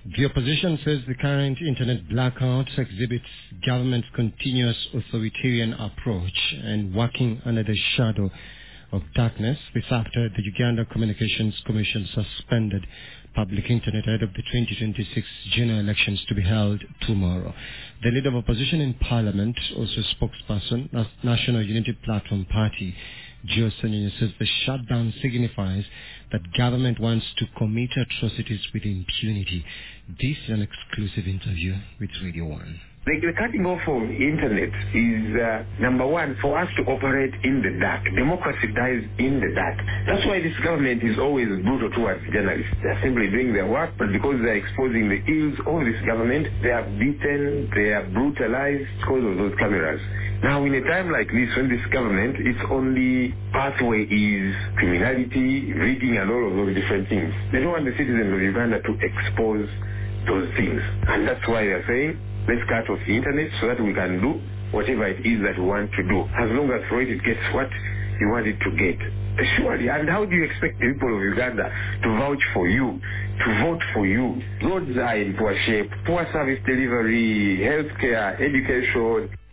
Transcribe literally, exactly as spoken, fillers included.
The opposition says the current internet blackout exhibits government's continuous authoritarian approach and working under the shadow of darkness. This after the Uganda Communications Commission suspended public internet ahead of the twenty twenty-six general elections to be held tomorrow. The leader of opposition in parliament, also spokesperson, Nas- National Unity Platform Party, Joe Sanyanya, says the shutdown signifies that government wants to commit atrocities with impunity. This is an exclusive interview with Radio One. The, the cutting off of internet is, uh, number one, for us to operate in the dark. Democracy dies in the dark. That's why this government is always brutal towards journalists. They're simply doing their work, but because they're exposing the ills of this government, they are beaten, they are brutalized because of those cameras. Now, in a time like this, when this government, its only pathway is criminality, rigging, and all of those different things, they don't want the citizens of Uganda to expose those things. And that's why they're saying, let's cut off the internet so that we can do whatever it is that we want to do, as long as for it, it gets what you want it to get. Surely, and how do you expect the people of Uganda to vouch for you, to vote for you? Roads are in poor shape, poor service delivery, healthcare, education.